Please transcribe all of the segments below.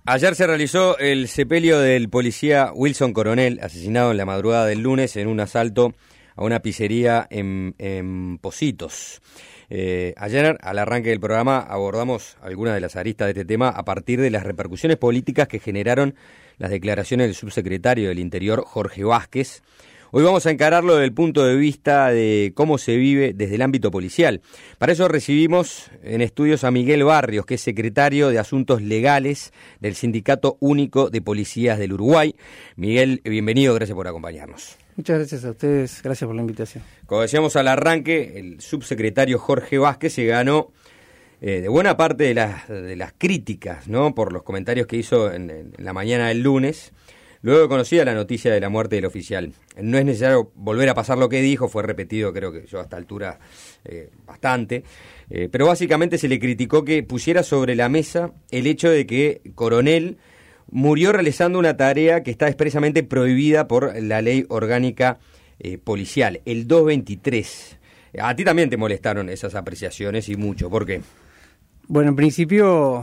Ayer se realizó el sepelio del policía Wilson Coronel, asesinado en la madrugada del lunes en un asalto a una pizzería en Pocitos. Ayer, al arranque del programa, abordamos algunas de las aristas de este tema a partir de las repercusiones políticas que generaron las declaraciones del subsecretario del Interior, Jorge Vázquez. Hoy vamos a encararlo desde el punto de vista de cómo se vive desde el ámbito policial. Para eso recibimos en estudios a Miguel Barrios, que es secretario de Asuntos Legales del Sindicato Único de Policías del Uruguay. Miguel, bienvenido, gracias por acompañarnos. Muchas gracias a ustedes, gracias por la invitación. Como decíamos al arranque, el subsecretario Jorge Vázquez se ganó de buena parte de las críticas, ¿no?, por los comentarios que hizo en la mañana del lunes. Luego de conocida la noticia de la muerte del oficial. No es necesario volver a pasar lo que dijo, fue repetido creo que yo a esta altura bastante, pero básicamente se le criticó que pusiera sobre la mesa el hecho de que Coronel murió realizando una tarea que está expresamente prohibida por la ley orgánica policial, el 223. A ti también te molestaron esas apreciaciones y mucho, ¿por qué? Bueno, en principio...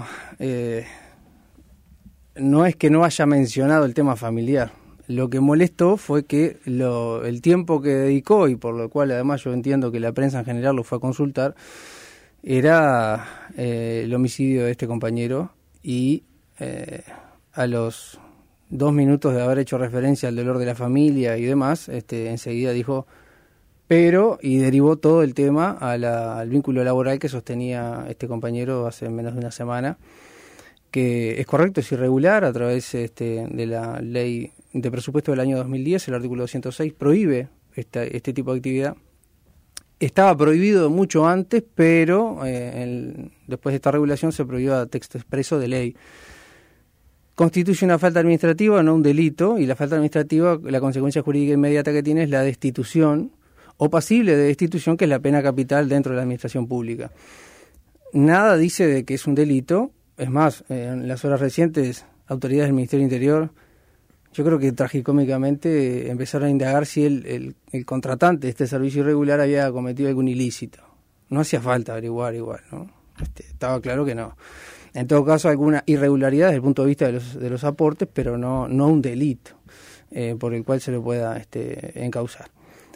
no es que no haya mencionado el tema familiar. Lo que molestó fue que el tiempo que dedicó, y por lo cual además yo entiendo que la prensa en general lo fue a consultar, era el homicidio de este compañero, y a los 2 minutos de haber hecho referencia al dolor de la familia y demás, enseguida dijo pero, y derivó todo el tema al vínculo laboral que sostenía este compañero hace menos de una semana, que es correcto, es irregular a través de la ley de presupuesto del año 2010, el artículo 206 prohíbe este tipo de actividad. Estaba prohibido mucho antes, pero después de esta regulación se prohibió a texto expreso de ley. Constituye una falta administrativa, no un delito, y la falta administrativa, la consecuencia jurídica inmediata que tiene es la destitución, o pasible de destitución, que es la pena capital dentro de la administración pública. Nada dice de que es un delito. Es más, en las horas recientes, autoridades del Ministerio del Interior, yo creo que tragicómicamente empezaron a indagar si el contratante de este servicio irregular había cometido algún ilícito. No hacía falta averiguar igual, ¿no? Estaba claro que no. En todo caso, alguna irregularidad desde el punto de vista de los aportes, pero no un delito por el cual se lo pueda encausar.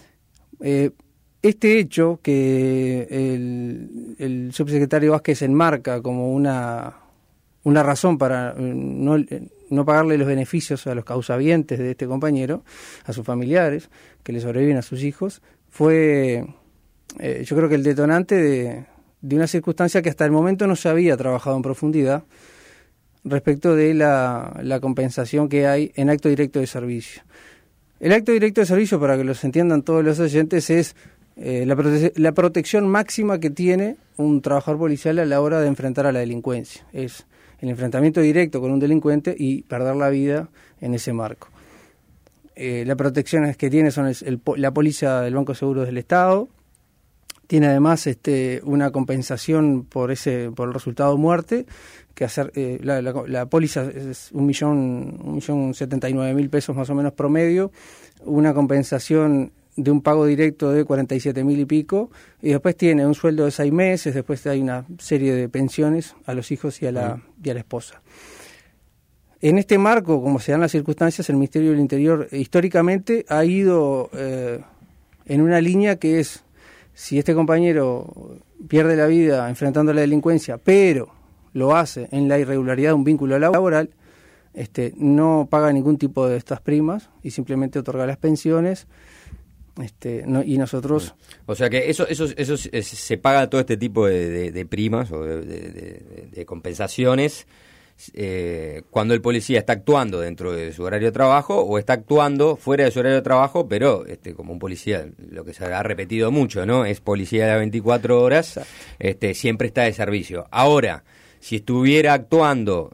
Este hecho que el subsecretario Vázquez enmarca como una razón para no pagarle los beneficios a los causavientes de este compañero, a sus familiares, que le sobreviven a sus hijos, fue yo creo que el detonante de una circunstancia que hasta el momento no se había trabajado en profundidad respecto de la compensación que hay en acto directo de servicio. El acto directo de servicio, para que los entiendan todos los oyentes, es la protección máxima que tiene un trabajador policial a la hora de enfrentar a la delincuencia. Es el enfrentamiento directo con un delincuente y perder la vida en ese marco. Las protecciones que tiene son la póliza del Banco de Seguros del Estado. Tiene además una compensación por el resultado de muerte, que la póliza es 1.079.000 pesos más o menos promedio, una compensación de un pago directo de 47.000 y pico, y después tiene un sueldo de 6 meses, después hay una serie de pensiones a los hijos y a la esposa. En este marco, como se dan las circunstancias, el Ministerio del Interior históricamente ha ido en una línea que es: si este compañero pierde la vida enfrentando a la delincuencia, pero lo hace en la irregularidad de un vínculo laboral, no paga ningún tipo de estas primas y simplemente otorga las pensiones. Y nosotros... O sea que eso se paga todo este tipo de primas o de compensaciones cuando el policía está actuando dentro de su horario de trabajo o está actuando fuera de su horario de trabajo, pero como un policía, lo que se ha repetido mucho, ¿no?, es policía de las 24 horas, siempre está de servicio. Ahora, si estuviera actuando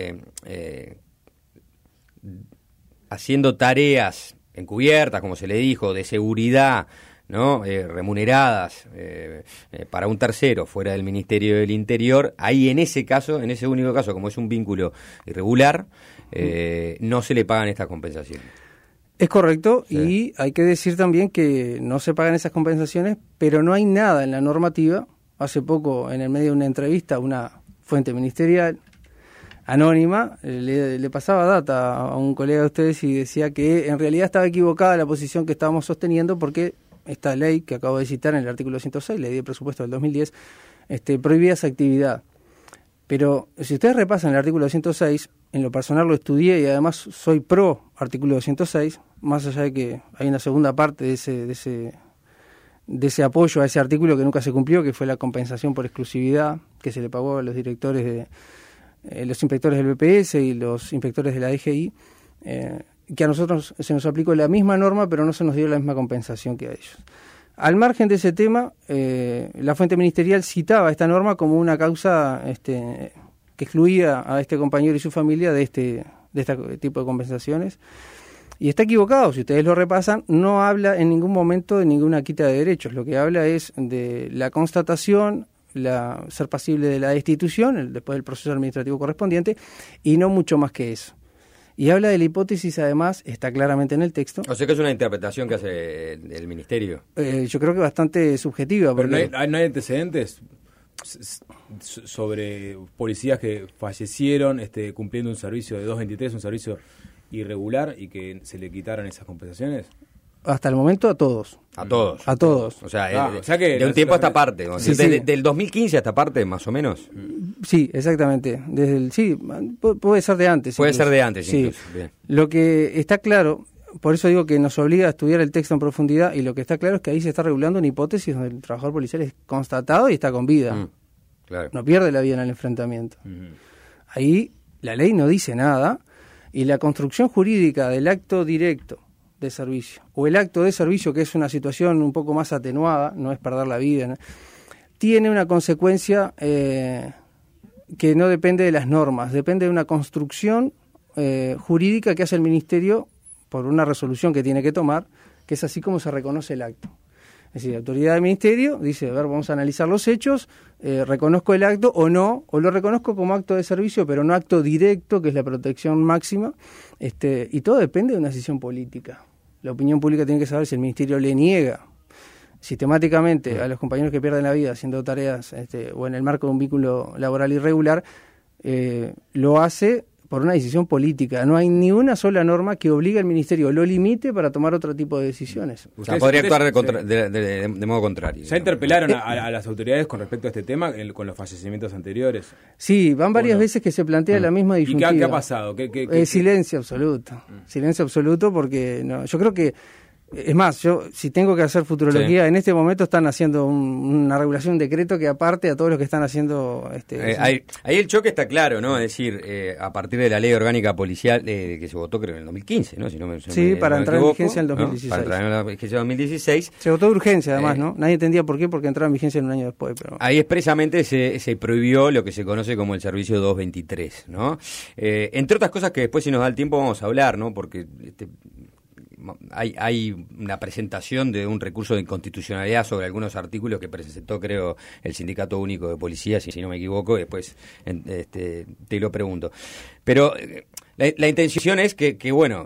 haciendo tareas encubiertas, como se le dijo, de seguridad, ¿no?, remuneradas para un tercero fuera del Ministerio del Interior, ahí en ese único caso, como es un vínculo irregular, no se le pagan estas compensaciones. Es correcto, sí. Y hay que decir también que no se pagan esas compensaciones, pero no hay nada en la normativa. Hace poco, en el medio de una entrevista, una fuente ministerial anónima, le pasaba data a un colega de ustedes y decía que en realidad estaba equivocada la posición que estábamos sosteniendo porque esta ley que acabo de citar en el artículo 106, ley de presupuesto del 2010, prohibía esa actividad. Pero si ustedes repasan el artículo 106, en lo personal lo estudié y además soy pro artículo 106, más allá de que hay una segunda parte de ese apoyo a ese artículo que nunca se cumplió, que fue la compensación por exclusividad que se le pagó a los directores los inspectores del BPS y los inspectores de la DGI, que a nosotros se nos aplicó la misma norma, pero no se nos dio la misma compensación que a ellos. Al margen de ese tema, la fuente ministerial citaba esta norma como una causa que excluía a este compañero y su familia de este tipo de compensaciones. Y está equivocado, si ustedes lo repasan, no habla en ningún momento de ninguna quita de derechos. Lo que habla es de la constatación, ser pasible de la destitución, después del proceso administrativo correspondiente, y no mucho más que eso. Y habla de la hipótesis, además, está claramente en el texto. O sea que es una interpretación que hace el Ministerio. Yo creo que bastante subjetiva. Pero no hay antecedentes sobre policías que fallecieron cumpliendo un servicio de 223, un servicio irregular, y que se le quitaran esas compensaciones. Hasta el momento a todos. A todos. A todos. O sea que de un tiempo a esta parte. Sí, del 15 a esta parte, más o menos. Sí, exactamente. Puede ser de antes. Puede ser de antes, sí. Incluso. Bien. Lo que está claro, por eso digo que nos obliga a estudiar el texto en profundidad, y lo que está claro es que ahí se está regulando una hipótesis donde el trabajador policial es constatado y está con vida. Claro. No pierde la vida en el enfrentamiento. Ahí la ley no dice nada, y la construcción jurídica del acto directo de servicio, o el acto de servicio, que es una situación un poco más atenuada, no es perder la vida, ¿no?, tiene una consecuencia que no depende de las normas, depende de una construcción jurídica que hace el Ministerio por una resolución que tiene que tomar, que es así como se reconoce el acto. Es decir, la autoridad del Ministerio dice, a ver, vamos a analizar los hechos, reconozco el acto o no, o lo reconozco como acto de servicio, pero no acto directo, que es la protección máxima, y todo depende de una decisión política. La opinión pública tiene que saber si el Ministerio le niega sistemáticamente a los compañeros que pierden la vida haciendo tareas o en el marco de un vínculo laboral irregular, lo hace por una decisión política. No hay ni una sola norma que obligue al Ministerio, lo limite para tomar otro tipo de decisiones. O sea, podría actuar de modo contrario. ¿Ya interpelaron a las autoridades con respecto a este tema, con los fallecimientos anteriores? Sí, van varias veces que se plantea la misma disyuntiva. ¿Y qué ha pasado? Silencio absoluto. Silencio absoluto, porque yo creo que, es más, si tengo que hacer futurología, en este momento están haciendo una regulación, un decreto que aparte a todos los que están haciendo... ahí el choque está claro, ¿no? Es decir, a partir de la ley orgánica policial que se votó creo en el 2015, ¿no? Para entrar en vigencia en el 2016. Para entrar en vigencia en 2016. Se votó de urgencia además, ¿no? Nadie entendía por qué, porque entraba en vigencia en un año después. Pero... Ahí expresamente se prohibió lo que se conoce como el servicio 223, ¿no? Entre otras cosas que después, si nos da el tiempo, vamos a hablar, ¿no? Porque... Hay una presentación de un recurso de inconstitucionalidad sobre algunos artículos que presentó, creo, el Sindicato Único de Policías, si no me equivoco, después te lo pregunto. Pero la intención es que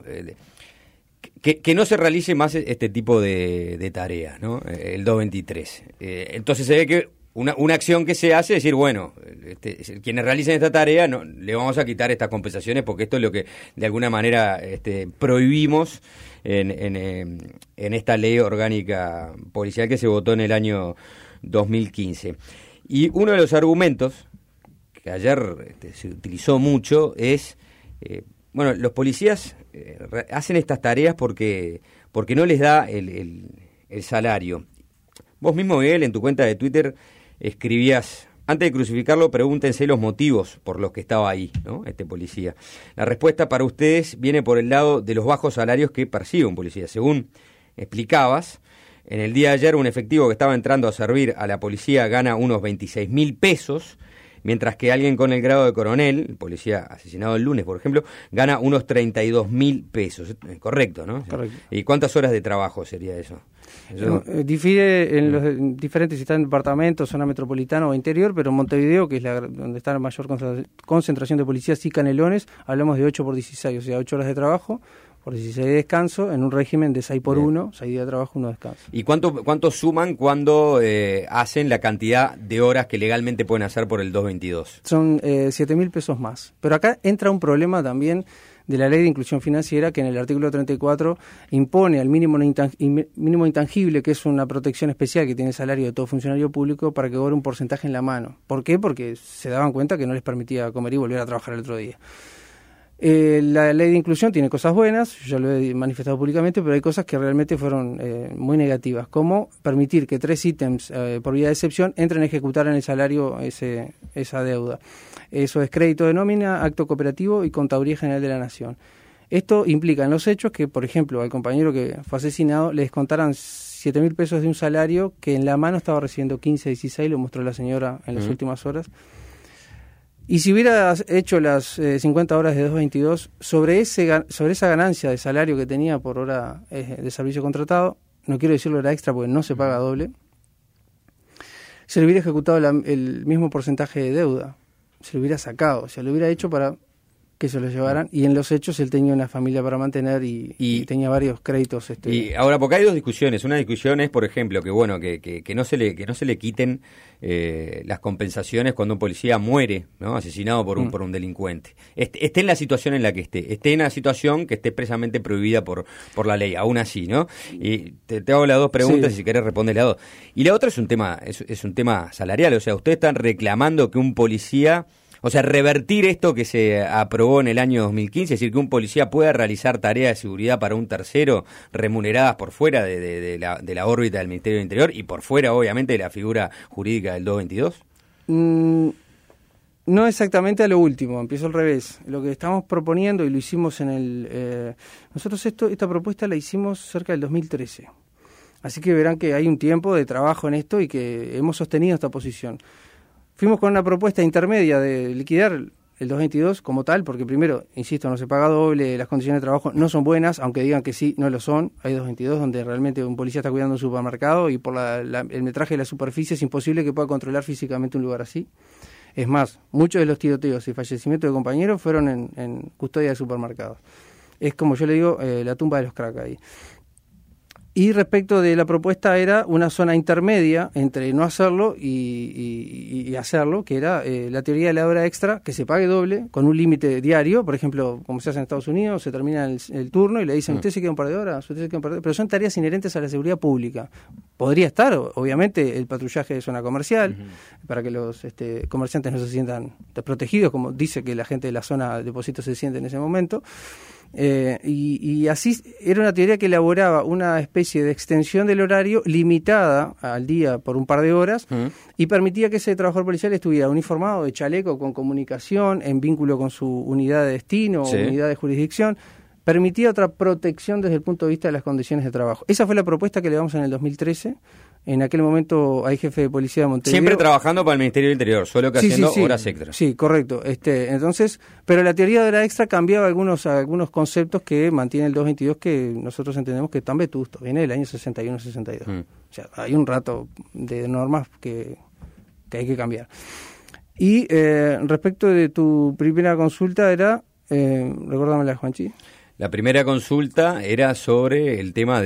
no se realice más este tipo de tareas, ¿no? El 223. Entonces se ve que una acción que se hace es decir, bueno, quienes realicen esta tarea le vamos a quitar estas compensaciones porque esto es lo que de alguna manera prohibimos en esta ley orgánica policial que se votó en el año 2015. Y uno de los argumentos que ayer se utilizó mucho es, los policías hacen estas tareas porque no les da el salario. Vos mismo, Miguel, en tu cuenta de Twitter escribías: antes de crucificarlo, pregúntense los motivos por los que estaba ahí, ¿no? Este policía. La respuesta para ustedes viene por el lado de los bajos salarios que percibe un policía. Según explicabas, en el día de ayer un efectivo que estaba entrando a servir a la policía gana unos 26.000 pesos, mientras que alguien con el grado de coronel, el policía asesinado el lunes, por ejemplo, gana unos 32.000 pesos. Correcto, ¿no? Correcto. ¿Y cuántas horas de trabajo sería eso? Difiere en los diferentes, si está en departamentos, zona metropolitana o interior, pero en Montevideo, que es donde está la mayor concentración de policías y Canelones, hablamos de 8 por 16, o sea, 8 horas de trabajo por 16 de descanso, en un régimen de 6 por 1, 6 días de trabajo, 1 descanso. ¿Y cuánto suman cuando hacen la cantidad de horas que legalmente pueden hacer por el 222? Son 7.000 pesos más. Pero acá entra un problema también de la Ley de Inclusión Financiera, que en el artículo 34 impone al mínimo intangible, que es una protección especial que tiene el salario de todo funcionario público, para que cobre un porcentaje en la mano. ¿Por qué? Porque se daban cuenta que no les permitía comer y volver a trabajar el otro día. La ley de inclusión tiene cosas buenas, yo ya lo he manifestado públicamente, pero hay cosas que realmente fueron muy negativas, como permitir que 3 ítems por vía de excepción entren a ejecutar en el salario esa deuda. Eso es crédito de nómina, acto cooperativo y contaduría general de la Nación. Esto implica en los hechos que, por ejemplo, al compañero que fue asesinado le descontaran 7.000 pesos de un salario que en la mano estaba recibiendo 15, 16, lo mostró la señora en las últimas horas. Y si hubiera hecho las 50 horas de 222, sobre esa ganancia de salario que tenía por hora de servicio contratado, no quiero decirlo hora extra porque no se paga doble, se le hubiera ejecutado el mismo porcentaje de deuda, se lo hubiera sacado, se lo hubiera hecho para que se lo llevaran, y en los hechos él tenía una familia para mantener y tenía varios créditos. Y ahora, porque hay dos discusiones. Una discusión es, por ejemplo, que no se le quiten las compensaciones cuando un policía muere, ¿no? Asesinado por un delincuente. Esté en la situación en la que esté en la situación que esté expresamente prohibida por la ley, aún así, ¿no? Y te hago las dos preguntas, y si querés responder las dos. Y la otra es un tema salarial, o sea, ustedes están reclamando que un policía... O sea, revertir esto que se aprobó en el año 2015, es decir, que un policía pueda realizar tareas de seguridad para un tercero remuneradas por fuera de la órbita del Ministerio del Interior y por fuera, obviamente, de la figura jurídica del 222. No exactamente a lo último, empiezo al revés. Lo que estamos proponiendo, y lo hicimos nosotros esta propuesta la hicimos cerca del 2013. Así que verán que hay un tiempo de trabajo en esto y que hemos sostenido esta posición. Fuimos con una propuesta intermedia de liquidar el 222 como tal, porque primero, insisto, no se paga doble, las condiciones de trabajo no son buenas, aunque digan que sí, no lo son. Hay 222 donde realmente un policía está cuidando un supermercado y por el metraje de la superficie es imposible que pueda controlar físicamente un lugar así. Es más, muchos de los tiroteos y fallecimientos de compañeros fueron en custodia de supermercados. Es como yo le digo, la tumba de los crack ahí. Y respecto de la propuesta era una zona intermedia entre no hacerlo y hacerlo, que era la teoría de la hora extra, que se pague doble, con un límite diario. Por ejemplo, como se hace en Estados Unidos, se termina el turno y le dicen, usted se queda un par de horas, usted se queda un par de horas, pero son tareas inherentes a la seguridad pública. Podría estar, obviamente, el patrullaje de zona comercial, para que los comerciantes no se sientan desprotegidos, como dice que la gente de la zona de depósito se siente en ese momento. Y así era una teoría que elaboraba una especie de extensión del horario limitada al día por un par de horas y permitía que ese trabajador policial estuviera uniformado, de chaleco, con comunicación, en vínculo con su unidad de destino o unidad de jurisdicción. Permitía otra protección desde el punto de vista de las condiciones de trabajo. Esa fue la propuesta que le damos en el 2013. En aquel momento hay jefe de policía de Montevideo. Siempre trabajando para el Ministerio del Interior, solo que haciendo horas extras. Sí, correcto. Entonces, pero la teoría de hora extra cambiaba algunos conceptos que mantiene el 222 que nosotros entendemos que están vetustos. Viene del año 61-62. O sea, hay un rato de normas que hay que cambiar. Y respecto de tu primera consulta era, recuérdamela, Juanchi. La primera consulta era sobre el tema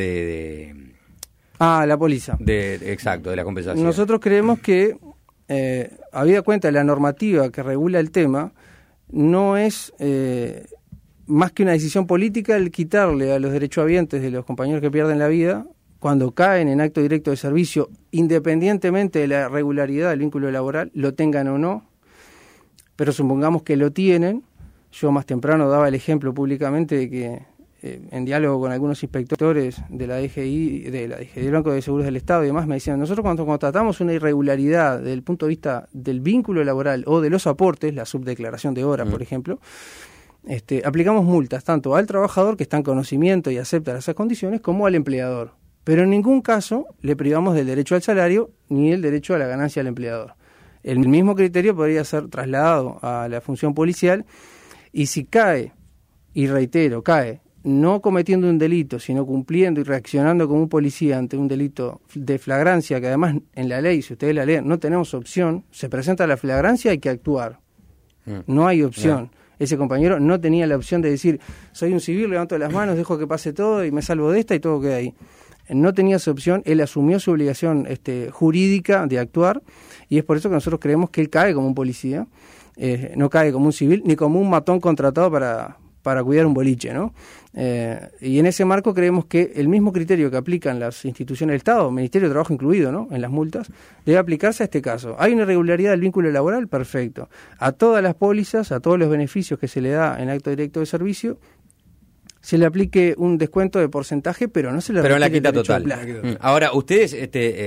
la póliza. Exacto, de la compensación. Nosotros creemos que, habida cuenta de la normativa que regula el tema, no es más que una decisión política el quitarle a los derechohabientes de los compañeros que pierden la vida, cuando caen en acto directo de servicio, independientemente de la regularidad del vínculo laboral, lo tengan o no, pero supongamos que lo tienen. Yo más temprano daba el ejemplo públicamente de que en diálogo con algunos inspectores de la DGI, del Banco de Seguros del Estado y demás, me decían, nosotros cuando constatamos una irregularidad desde el punto de vista del vínculo laboral o de los aportes, la subdeclaración de hora, por ejemplo, aplicamos multas tanto al trabajador que está en conocimiento y acepta esas condiciones como al empleador. Pero en ningún caso le privamos del derecho al salario ni el derecho a la ganancia al empleador. El mismo criterio podría ser trasladado a la función policial. Y si cae, y reitero, no cometiendo un delito, sino cumpliendo y reaccionando como un policía ante un delito de flagrancia, que además en la ley, si ustedes la leen, no tenemos opción, se presenta la flagrancia, hay que actuar. No hay opción. Ese compañero no tenía la opción de decir, soy un civil, levanto las manos, dejo que pase todo y me salvo de esta y todo queda ahí. No tenía esa opción, él asumió su obligación jurídica de actuar, y es por eso que nosotros creemos que él cae como un policía, no cae como un civil, ni como un matón contratado para cuidar un boliche, ¿no? Y en ese marco creemos que el mismo criterio que aplican las instituciones del Estado, Ministerio de Trabajo incluido, ¿no?, en las multas, debe aplicarse a este caso. ¿Hay una irregularidad del vínculo laboral? Perfecto. A todas las pólizas, a todos los beneficios que se le da en acto directo de servicio, se le aplique un descuento de porcentaje, pero no se le pero en la retire quita el derecho total. a plata. Ahora, ustedes,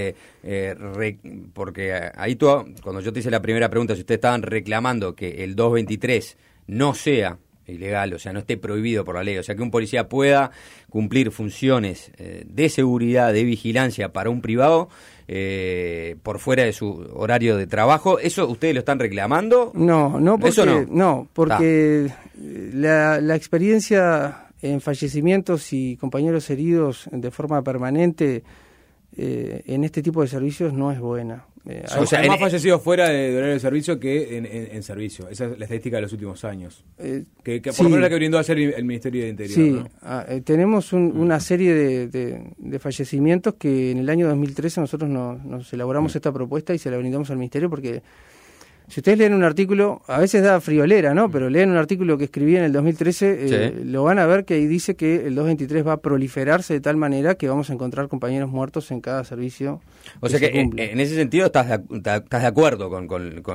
porque ahí tú, cuando yo te hice la primera pregunta, si ustedes estaban reclamando que el 223 no sea ilegal, o sea, no esté prohibido por la ley, o sea, que un policía pueda cumplir funciones de seguridad, de vigilancia para un privado por fuera de su horario de trabajo, ¿eso ustedes lo están reclamando? No, porque, ¿eso no, porque la experiencia en fallecimientos y compañeros heridos de forma permanente en este tipo de servicios no es buena. O sea, hay más fallecidos fuera de horario de servicio que en servicio. Esa es la estadística de los últimos años. Que por lo menos la que brindó ayer el Ministerio de Interior. Sí, ¿no? tenemos una serie de fallecimientos que en el año 2013 nosotros nos elaboramos esta propuesta y se la brindamos al Ministerio porque... Si ustedes leen un artículo, a veces da friolera, ¿no? Pero leen un artículo que escribí en el 2013, lo van a ver que ahí dice que el 223 va a proliferarse de tal manera que vamos a encontrar compañeros muertos en cada servicio. O sea que en ese sentido estás de acuerdo con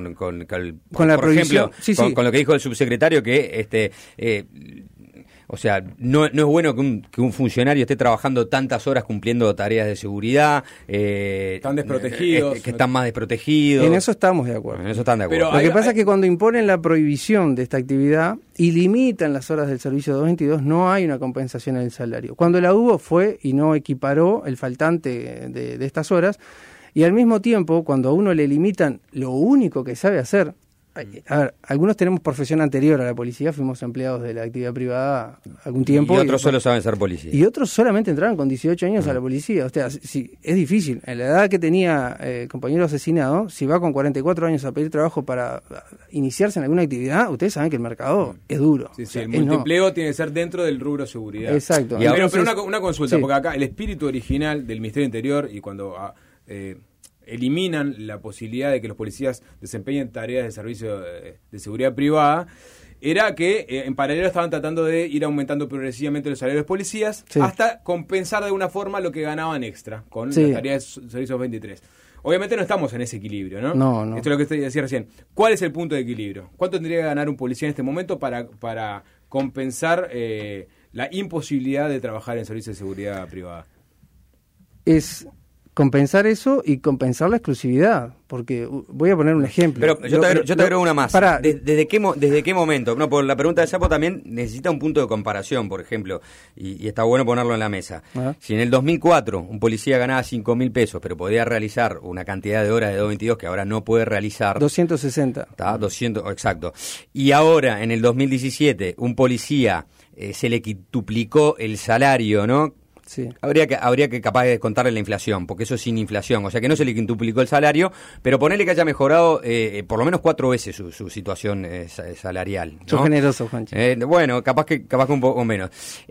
la por ejemplo, sí, con lo que dijo el subsecretario, que o sea, no es bueno que un funcionario esté trabajando tantas horas cumpliendo tareas de seguridad. Están desprotegidos. Que están más desprotegidos. En eso estamos de acuerdo. En eso están de acuerdo. Pero lo que pasa es que cuando imponen la prohibición de esta actividad y limitan las horas del servicio 222, no hay una compensación en el salario. Cuando la hubo fue y no equiparó el faltante de estas horas, y al mismo tiempo, cuando a uno le limitan lo único que sabe hacer. A ver, algunos tenemos profesión anterior a la policía, fuimos empleados de la actividad privada algún tiempo. Y otros solo saben ser policías. Y otros solamente entraron con 18 años a la policía. O sea, sí, es difícil. En la edad que tenía el compañero asesinado, si va con 44 años a pedir trabajo para iniciarse en alguna actividad, ustedes saben que el mercado es duro. Sí, el multiempleo tiene que ser dentro del rubro seguridad. Exacto. Pero una consulta, porque acá el espíritu original del Ministerio del Interior y cuando... eliminan la posibilidad de que los policías desempeñen tareas de servicio de seguridad privada, era que en paralelo estaban tratando de ir aumentando progresivamente los salarios de los policías hasta compensar de alguna forma lo que ganaban extra con las tareas de servicio 23. Obviamente no estamos en ese equilibrio, ¿no? No. Esto es lo que usted decía recién. ¿Cuál es el punto de equilibrio? ¿Cuánto tendría que ganar un policía en este momento para compensar la imposibilidad de trabajar en servicio de seguridad privada? Es compensar eso y compensar la exclusividad, porque voy a poner un ejemplo. Pero yo te agrego una más. ¿Desde qué momento? No, por la pregunta de Sapo también necesita un punto de comparación, por ejemplo, y está bueno ponerlo en la mesa. Si en el 2004 un policía ganaba 5.000 pesos, pero podía realizar una cantidad de horas de 222 que ahora no puede realizar... 260. 200, exacto. Y ahora, en el 2017, un policía se le quintuplicó el salario, ¿no? Sí. Habría que capaz de descontarle la inflación, porque eso es sin inflación, o sea que no se le quintuplicó el salario, pero ponerle que haya mejorado por lo menos 4 veces su situación salarial, ¿no? Sos generoso, Juancho. Bueno, capaz que un poco menos.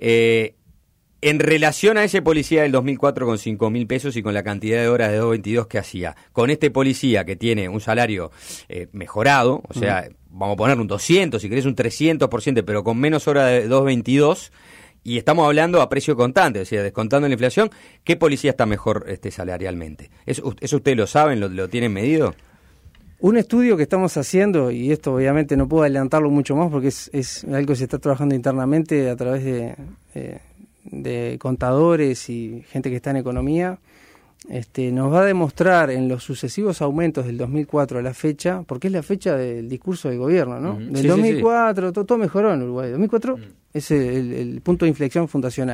En relación a ese policía del 2004 con 5.000 pesos y con la cantidad de horas de 222 que hacía, con este policía que tiene un salario mejorado, o sea, vamos a poner un 200, si querés un 300%, pero con menos horas de 222, y estamos hablando a precio contante, o sea, descontando la inflación, ¿qué policía está mejor salarialmente? ¿Eso ustedes lo saben, lo tienen medido? Un estudio que estamos haciendo, y esto obviamente no puedo adelantarlo mucho más porque es algo que se está trabajando internamente a través de contadores y gente que está en economía, nos va a demostrar en los sucesivos aumentos del 2004 a la fecha, porque es la fecha del discurso del gobierno, ¿no? Del 2004, todo mejoró en Uruguay. 2004 es el punto de inflexión fundacional.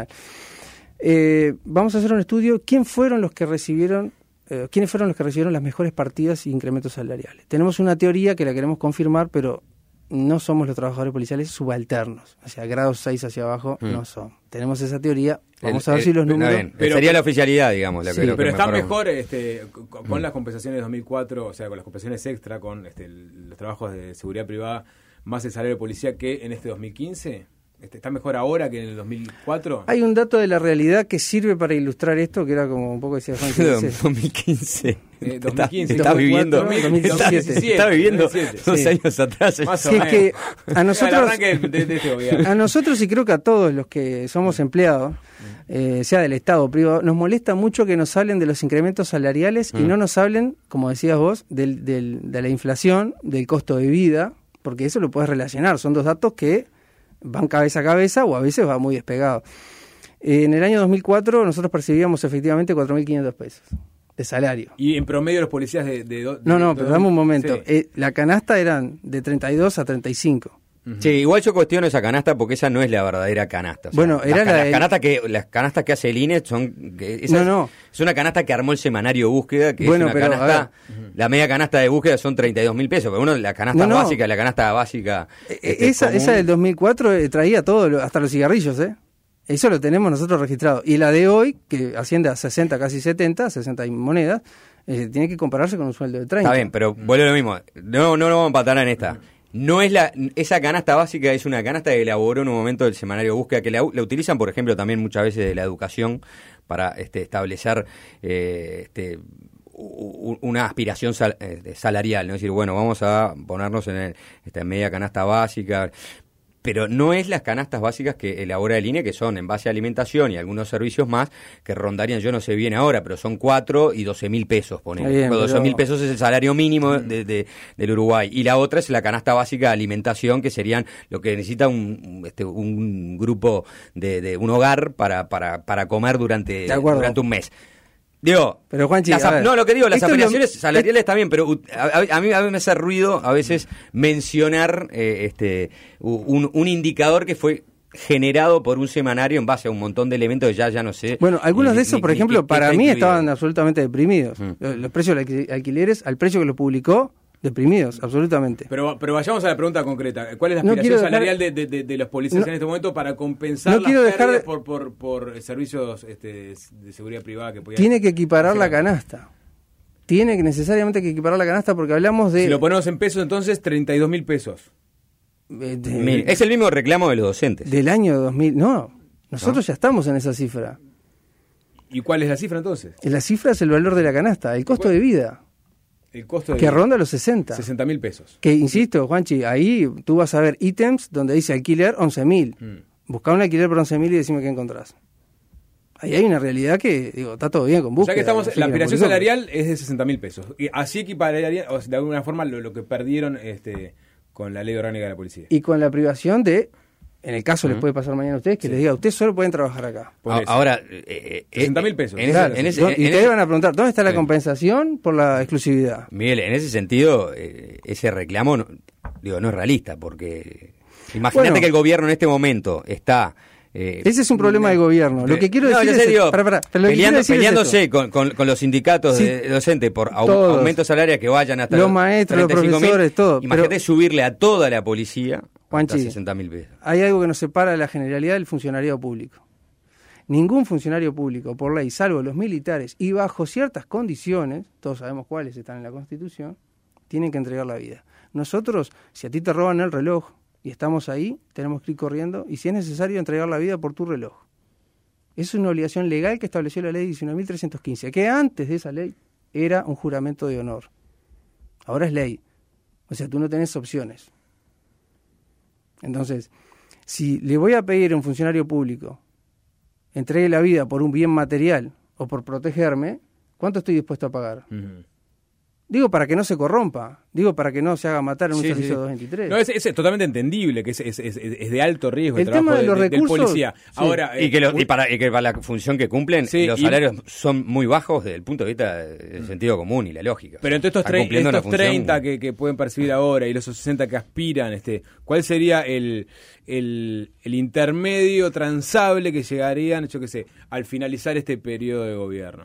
Vamos a hacer un estudio. ¿Quiénes fueron los que recibieron las mejores partidas y incrementos salariales? Tenemos una teoría que la queremos confirmar, pero no somos los trabajadores policiales subalternos, o sea, grados 6 hacia abajo no son. Tenemos esa teoría, vamos a ver si los números... Pero sería la oficialidad, digamos. Pero está mejor con las compensaciones de 2004, o sea, con las compensaciones extra, con los trabajos de seguridad privada, más el salario de policía que en este 2015? ¿Está mejor ahora que en el 2004? Hay un dato de la realidad que sirve para ilustrar esto, que era como un poco decía Juan. 2015. 2015. Está viviendo 2017. Está viviendo 2017, 2 sí. años atrás. Más o Que es menos. que a El nosotros, arranque de este gobierno. a nosotros y creo que a todos los que somos empleados, sea del Estado o privado, nos molesta mucho que nos hablen de los incrementos salariales y no nos hablen, como decías vos, de la inflación, del costo de vida, porque eso lo puedes relacionar. Son dos datos que van cabeza a cabeza o a veces va muy despegado. En el año 2004 nosotros percibíamos efectivamente 4.500 pesos de salario. Y en promedio los policías No, pero dame un momento. Sí. La canasta eran de 32 a 35. Sí, igual yo cuestiono esa canasta porque esa no es la verdadera canasta. O sea, Bueno, era las canastas que hace el INE son... Es una canasta que armó el semanario Búsqueda, que Bueno, es una pero, canasta... La media canasta de búsqueda son 32.000 pesos, pero la canasta básica... Esa del 2004 traía todo, hasta los cigarrillos, ¿eh? Eso lo tenemos nosotros registrado. Y la de hoy, que asciende a 60, casi 70, 60 y monedas, tiene que compararse con un sueldo de 30. Está bien, pero vuelve lo mismo. No lo vamos a empatar en esta. No es esa canasta básica, es una canasta que elaboró en un momento del semanario Búsqueda, que la utilizan, por ejemplo, también muchas veces de la educación para establecer una aspiración salarial, ¿no? Es decir, bueno, vamos a ponernos en esta media canasta básica. Pero no es las canastas básicas que elabora el INE, que son en base a alimentación y algunos servicios más, que rondarían, yo no sé bien ahora, pero son 4 y 12.000 pesos, ponele. 12.000 pesos es el salario mínimo del Uruguay. Y la otra es la canasta básica de alimentación, que serían lo que necesita un grupo de un hogar para comer durante un mes. Digo, pero Juanchi, lo que digo, las afiliaciones salariales también, pero a mí me hace ruido a veces mencionar un indicador que fue generado por un semanario en base a un montón de elementos que ya no sé. Bueno, algunos de esos, por ejemplo, para mí estaban absolutamente deprimidos. Los precios de alquileres, al precio que lo publicó, deprimidos, absolutamente. Pero vayamos a la pregunta concreta. ¿Cuál es la aspiración salarial de los policías en este momento para compensar las pérdidas por servicios de seguridad privada que podían... Tiene que equiparar la canasta. Tiene que necesariamente equiparar la canasta porque hablamos de... Si lo ponemos en pesos, entonces 32.000 pesos. Es el mismo reclamo de los docentes. Del año 2000. No, nosotros ya estamos en esa cifra. ¿Y cuál es la cifra entonces? La cifra es el valor de la canasta, el costo de vida. El costo de que ronda los 60.000 pesos. Que, insisto, Juanchi, ahí tú vas a ver ítems donde dice alquiler 11.000. Buscá un alquiler por 11.000 y decime qué encontrás. Ahí hay una realidad que, digo, está todo bien con búsqueda. O sea que la aspiración salarial es de 60.000 pesos. Y así equipararía, o sea, de alguna forma, lo que perdieron con la ley orgánica de la policía. Y con la privación de... En el caso les puede pasar mañana a ustedes que les diga, ustedes solo pueden trabajar acá. Ahora, 60.000 pesos. Y ustedes van a preguntar, ¿dónde está la compensación por la exclusividad? Miguel, en ese sentido, ese reclamo no es realista, porque imagínate que el gobierno en este momento está... ese es un problema del gobierno. Lo que quiero decir es... peleándose con los sindicatos de docentes por aumento salarial que vayan hasta los maestros, los profesores, todo. Imagínate subirle a toda la policía... Juanchi, 60.000 pesos. Hay algo que nos separa de la generalidad del funcionariado público. Ningún funcionario público, por ley, salvo los militares, y bajo ciertas condiciones, todos sabemos cuáles están en la Constitución, tienen que entregar la vida. Nosotros, si a ti te roban el reloj y estamos ahí, tenemos que ir corriendo, y si es necesario, entregar la vida por tu reloj. Es una obligación legal que estableció la ley 19.315, que antes de esa ley era un juramento de honor. Ahora es ley. O sea, tú no tenés opciones. Entonces, si le voy a pedir a un funcionario público entregue la vida por un bien material o por protegerme, ¿cuánto estoy dispuesto a pagar? Digo, para que no se corrompa. Digo, para que no se haga matar en un servicio 223. No, es totalmente entendible que es de alto riesgo el tema trabajo de los recursos, del policía. Sí. Ahora, y que para la función que cumplen, los salarios son muy bajos desde el punto de vista del sentido común y la lógica. Pero entre estos 30 que pueden percibir ahora y los 60 que aspiran, ¿cuál sería el intermedio transable que llegarían, yo qué sé, al finalizar este periodo de gobierno?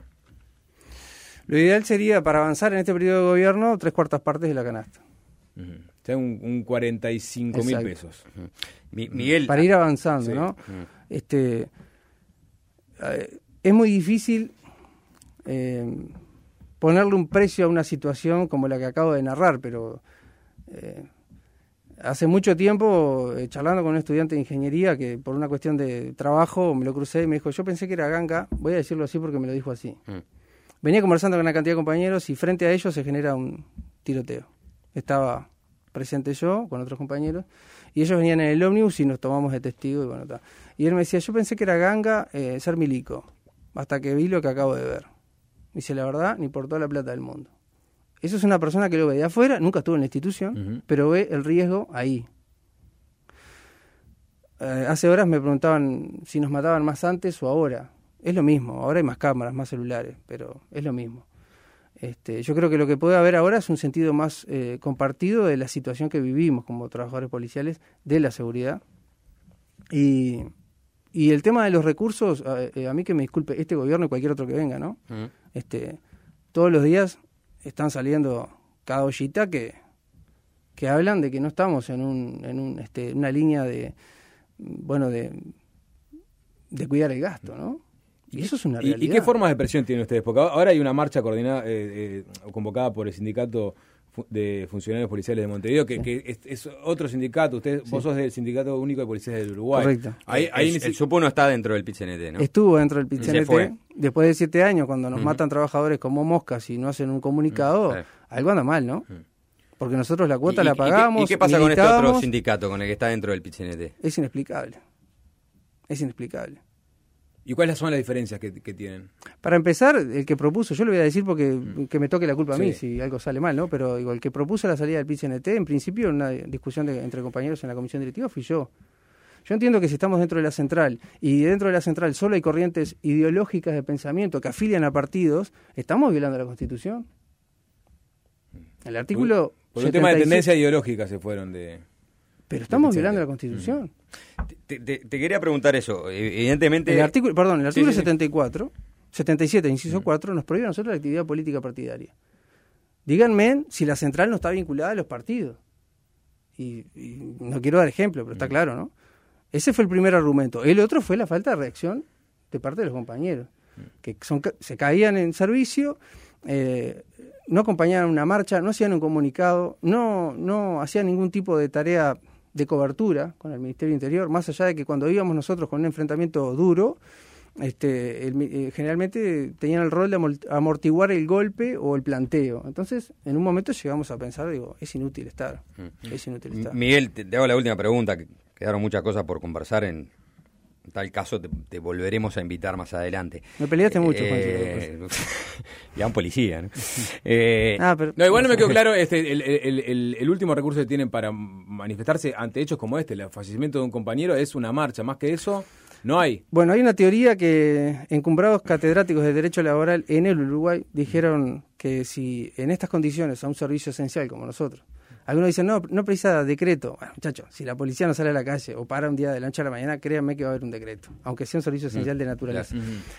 Lo ideal sería, para avanzar en este periodo de gobierno, 3/4 partes de la canasta. O sea, un 45.000 pesos. Miguel, para ir avanzando, sí. ¿no? Es muy difícil ponerle un precio a una situación como la que acabo de narrar, pero hace mucho tiempo, charlando con un estudiante de ingeniería que por una cuestión de trabajo me lo crucé y me dijo, yo pensé que era ganga, voy a decirlo así porque me lo dijo así. Venía conversando con una cantidad de compañeros y frente a ellos se genera un tiroteo. Estaba presente yo con otros compañeros y ellos venían en el ómnibus y nos tomamos de testigo y bueno, está. Y él me decía, yo pensé que era ganga ser milico, hasta que vi lo que acabo de ver. Dice, la verdad, ni por toda la plata del mundo. Eso es una persona que lo ve de afuera, nunca estuvo en la institución, pero ve el riesgo ahí. Hace horas me preguntaban si nos mataban más antes o ahora. Es lo mismo, ahora hay más cámaras, más celulares, pero es lo mismo. Yo creo que lo que puede haber ahora es un sentido más compartido de la situación que vivimos como trabajadores policiales, de la seguridad. Y el tema de los recursos, a mí que me disculpe este gobierno y cualquier otro que venga, ¿no? Todos los días están saliendo cada ollita que hablan de que no estamos en una línea de cuidar el gasto, ¿no? Y eso es una realidad. ¿Y qué formas de presión tienen ustedes? Porque ahora hay una marcha coordinada, convocada por el sindicato de funcionarios policiales de Montevideo, que es otro sindicato. Vos sos del Sindicato Único de Policías del Uruguay. Correcto. El SUPO no está dentro del PIT-CNT, ¿no? Estuvo dentro del PIT-CNT. Después de 7 años, cuando nos matan trabajadores como moscas y no hacen un comunicado, algo anda mal, ¿no? Porque nosotros la cuota la pagamos. ¿Y qué pasa con este otro sindicato, con el que está dentro del PIT-CNT? Es inexplicable. Es inexplicable. ¿Y cuáles son las diferencias que tienen? Para empezar, el que propuso, yo le voy a decir porque que me toque la culpa a mí si algo sale mal, ¿no? Pero digo, el que propuso la salida del PIT-CNT, en principio, en una discusión entre compañeros en la comisión directiva, fui yo. Yo entiendo que si estamos dentro de la central y dentro de la central solo hay corrientes ideológicas de pensamiento que afilian a partidos, estamos violando la Constitución. El artículo... Por un tema de tendencia ideológica se fueron de... Pero estamos violando la Constitución. Te quería preguntar eso. Evidentemente... El artículo 77, inciso 4, nos prohíbe a nosotros la actividad política partidaria. Díganme si la central no está vinculada a los partidos. Y no quiero dar ejemplo, pero está claro, ¿no? Ese fue el primer argumento. El otro fue la falta de reacción de parte de los compañeros, que se caían en servicio, no acompañaban una marcha, no hacían un comunicado, no hacían ningún tipo de tarea de cobertura con el Ministerio del Interior, más allá de que cuando íbamos nosotros con un enfrentamiento duro, generalmente tenían el rol de amortiguar el golpe o el planteo. Entonces, en un momento llegamos a pensar, digo, es inútil estar. Miguel, te hago la última pregunta, que quedaron muchas cosas por conversar. En tal caso te volveremos a invitar más adelante. Me peleaste mucho, Juan. Ya un policía, ¿no? No, igual no me quedó claro el último recurso que tienen para manifestarse ante hechos como el fallecimiento de un compañero, es una marcha. Más que eso, no hay. Bueno, hay una teoría que encumbrados catedráticos de Derecho Laboral en el Uruguay dijeron que si en estas condiciones a un servicio esencial como nosotros, algunos dicen, no precisa decreto. Bueno, muchachos, si la policía no sale a la calle o para un día de la noche a la mañana, créanme que va a haber un decreto, aunque sea un servicio esencial de naturaleza.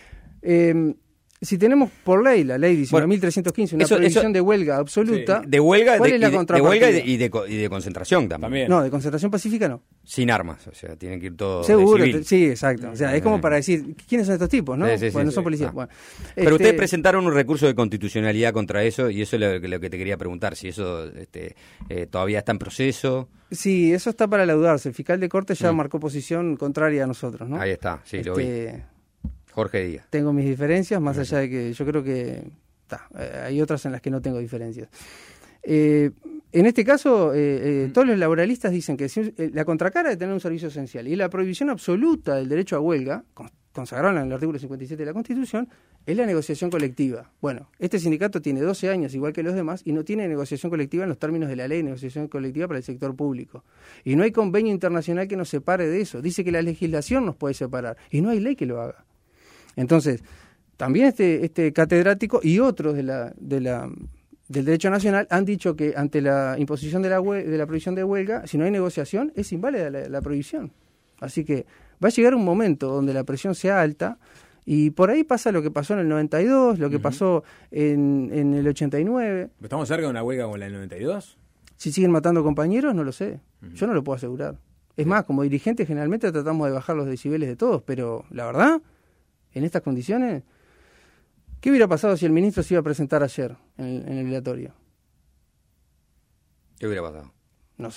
Si tenemos por ley, la ley 19.315, una prohibición de huelga absoluta, de huelga, ¿cuál es la contrapartida? Y de concentración también. No, de concentración pacífica no. Sin armas, o sea, tienen que ir todos seguro, civil. Sí, exacto. O sea, es como para decir, ¿quiénes son estos tipos, no? No son policías. Bueno, pero ustedes presentaron un recurso de constitucionalidad contra eso, y eso es lo que te quería preguntar, si eso todavía está en proceso. Sí, eso está para laudarse. El fiscal de corte ya marcó posición contraria a nosotros, ¿no? Ahí está, sí, lo vi. Jorge Díaz. Tengo mis diferencias, más allá de que yo creo que hay otras en las que no tengo diferencias. En este caso, todos los laboralistas dicen que la contracara de tener un servicio esencial y la prohibición absoluta del derecho a huelga, consagrada en el artículo 57 de la Constitución, es la negociación colectiva. Bueno, este sindicato tiene 12 años, igual que los demás, y no tiene negociación colectiva en los términos de la ley de negociación colectiva para el sector público. Y no hay convenio internacional que nos separe de eso. Dice que la legislación nos puede separar, y no hay ley que lo haga. Entonces, también este catedrático y otros del derecho nacional han dicho que ante la imposición de la prohibición de huelga, si no hay negociación, es inválida la prohibición. Así que va a llegar un momento donde la presión sea alta y por ahí pasa lo que pasó en el 92, lo que pasó en el 89. ¿Estamos cerca de una huelga como la del 92? Si siguen matando compañeros, no lo sé. Yo no lo puedo asegurar. Es más, como dirigentes generalmente tratamos de bajar los decibeles de todos, pero la verdad, en estas condiciones, ¿qué hubiera pasado si el ministro se iba a presentar ayer en el velatorio? ¿Qué hubiera pasado? No sé.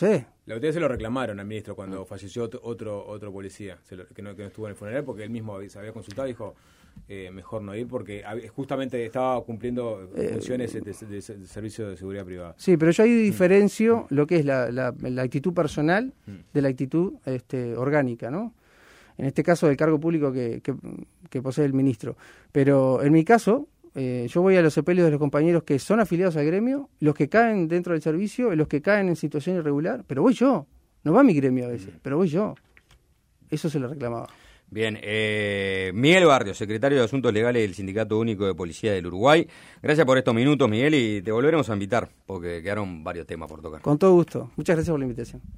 La autoridad se lo reclamaron al ministro cuando falleció otro policía que no estuvo en el funeral, porque él mismo se había consultado y dijo mejor no ir porque justamente estaba cumpliendo funciones de servicio de seguridad privada. Sí, pero yo ahí diferencio lo que es la actitud personal de la actitud orgánica, ¿no? En este caso del cargo público que posee el ministro. Pero en mi caso, yo voy a los sepelios de los compañeros que son afiliados al gremio, los que caen dentro del servicio, los que caen en situación irregular, pero voy yo. No va mi gremio a veces, pero voy yo. Eso se lo reclamaba. Bien, Miguel Barrio, secretario de Asuntos Legales del Sindicato Único de Policía del Uruguay. Gracias por estos minutos, Miguel, y te volveremos a invitar, porque quedaron varios temas por tocar. Con todo gusto. Muchas gracias por la invitación.